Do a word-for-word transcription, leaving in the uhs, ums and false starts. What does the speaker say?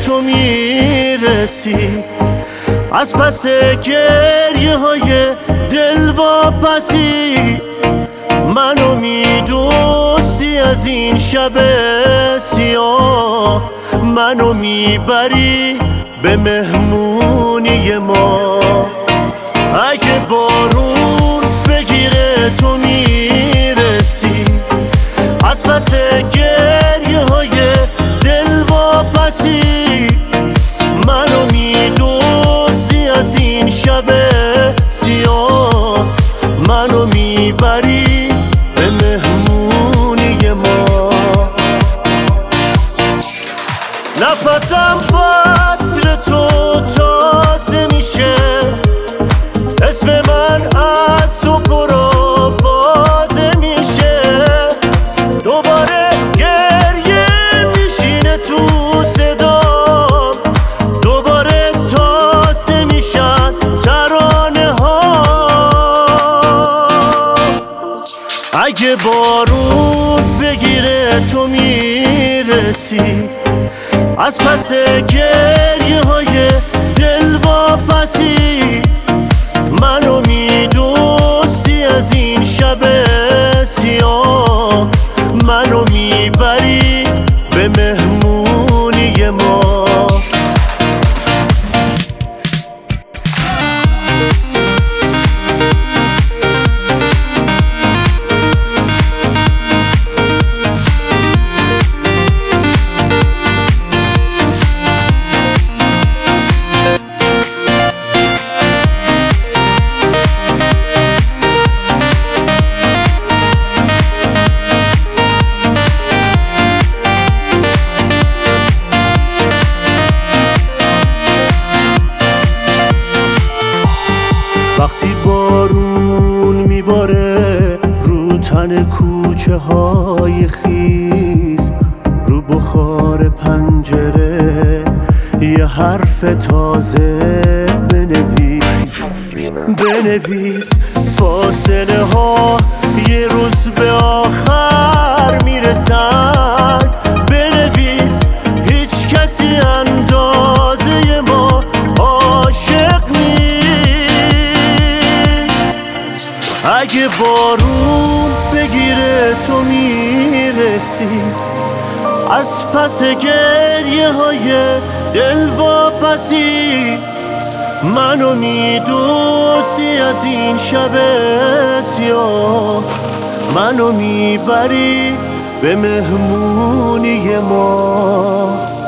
تو میرسی، از پس گریه های دل واپسی منو میدوستی از این شب سیاه، منو میبری به مهمونی ما. اگه بارون بگیره تو میرسی، از پس گریه های دل واپسی منو میدوستی از این شب سیاه، منو میبری به مهمونی ما. نفسم بطر تو تازه میشه، اسم من از تو پرآوازه میشه، دوباره گریه میشینه تو صدام، دوباره تازه میشن ترانه ها. اگه بارون بگیره تو میرسی، از پس گریه های دل واپسی منو میدوستی از این شب سیاه، منو میبری به مهمونی ما. وقتی بارون میباره رو تن کوچه های خیز، رو بخار پنجره یه حرف تازه بنویس، بنویس فاصله ها یه روز به آخر میرسن، بنویس هیچ کسی اندازه ما عاشق نیست. اگه بارون بگیره تو میرسی، از پس گریه های دل واپسی منو میدوستی از این شب سیاه، منو میبری به مهمونی ما.